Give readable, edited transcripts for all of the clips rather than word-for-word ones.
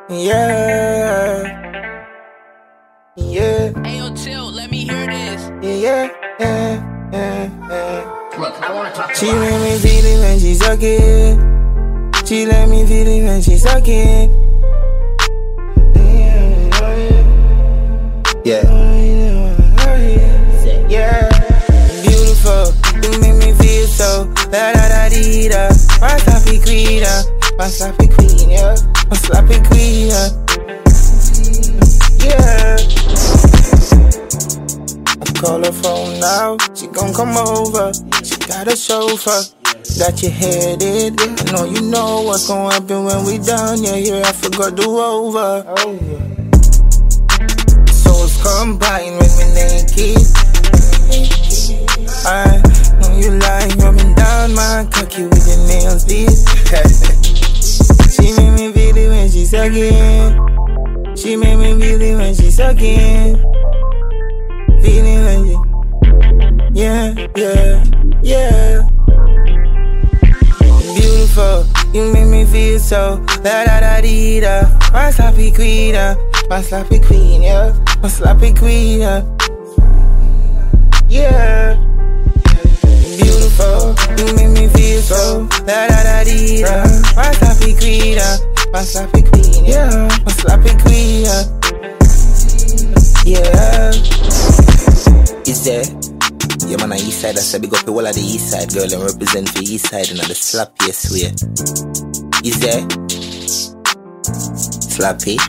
Yeah, yeah. Ayo, chill, let me hear this. Yeah. Look, I wanna talk She about make me feel it when she suck it. She let me feel it when she suck it. Yeah. Yeah. Beautiful. You make me feel so la da da dee da. My sloppy queen, my sloppy queen, yeah. My sloppy queen, yeah. I call her phone now, she gon' come over. She got a chauffeur, got you headed. I know you know what's gon' happen when we done. Yeah, I forgot the over. Souls combine when we naked. I know you like rubbing down my cocky with your nails deep. She make me feel it when she suckin'. She make me feel it when she suckin'. Feeling when she, yeah. Beautiful, you make me feel so la da da dee da. My sloppy queen, my sloppy queen, yeah. My sloppy queen, yeah. Beautiful, you make me feel so la da da dee da. My sloppy queen, my sloppy queen, yeah. My sloppy queen, yeah. Is there? Yeah, man, on east side, I said big up the whole of the east side, girl, and represent the east side and the slappiest way. Is there? Slappy?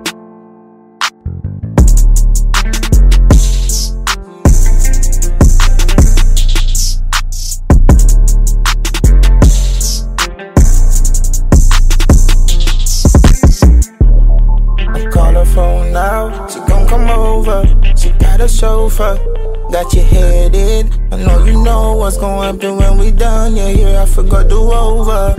I call her phone now, she gon' come over. She got a chauffeur, got you headed. I know you know what's gon' happen when we done. Yeah, I forgot the over.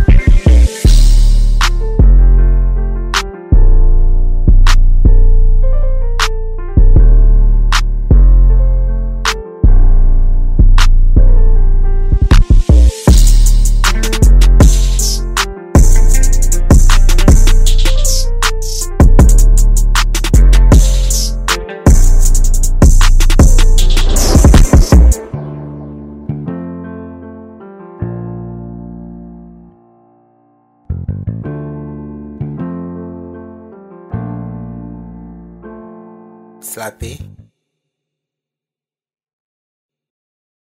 Slappy?